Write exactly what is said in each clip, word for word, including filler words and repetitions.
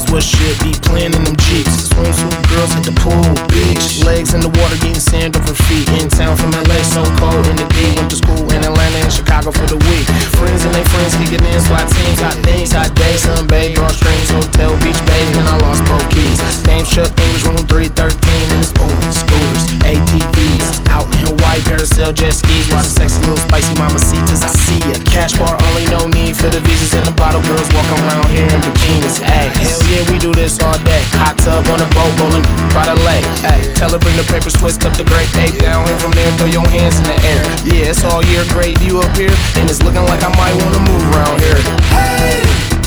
what should be playing in them Jeeps. Swimsuit girls at the pool, beach. Legs in the water, getting sand off her feet. In town from L A, so cold in the D. Went to school in Atlanta and Chicago for the week. Friends and they friends kicking in, SWAT teams, hot things, hot days, sunbathe, drawstrings, hotel, beach, babe, and I lost both keys. Name Chuck English, room three thirteen, and it's both scooters, A T Vs, out in Hawaii, parasail, jet skis, watching sexy little spicy mamacitas. I see ya. Cash bar only, no need for the visas and the bottle girls walking around here in bikinis. Ay, hell yeah, we do this all day. Hot tub on a boat, rolling by the lake. Ay, tell her bring the papers, twist up the great tape down here from there, throw your hands in the air. Yeah, it's all year, great view up here, and it's looking like I might wanna move around here. Hey,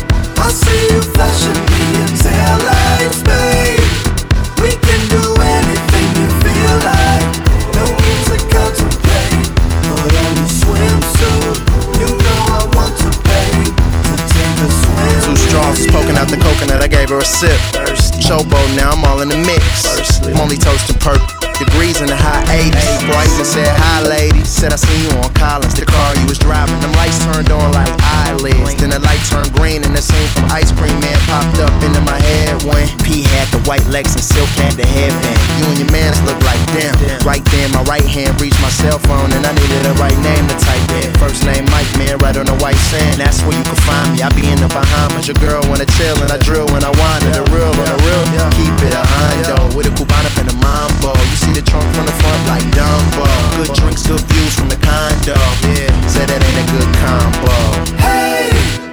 I see you flashing me in taillights, babe. We can do anything you feel like. No need to contemplate. Put on a swimsuit. You know I want to pay to take a swim. Two straws is poking out the coconut, I gave her a sip. Showboat, now I'm all in the mix. I'm only toasting purple degrees in the high eighties. Before I even said hi, lady. Said I seen you on Collins, the car you was driving. Them lights turned on like eyelids. Then the light turned green and the scene from Ice Cream Man popped up into my head when P had the white legs and Silk had the headband. You and your mans look like them. Right there, my right hand reached my cell phone and I needed the right name to type in. First name Mike, man, right on the white sand. That's where you can find me. I be in the Bahamas. Your girl wanna chill and I drill when I wind it. The real on the real, keep it a hundo with a Cubana and a mambo. You see the trunk from the front like Dumbo. Good drinks, good views from the condo. Yeah, said that ain't a good combo. Hey,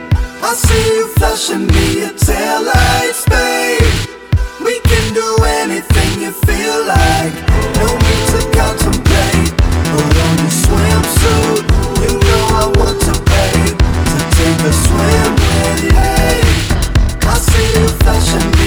I see you flashing me your taillights, babe. We can do anything you feel like. No need to contemplate. Put on your swimsuit. You know I want to pay to take a swim with you. Hey, I see you flashing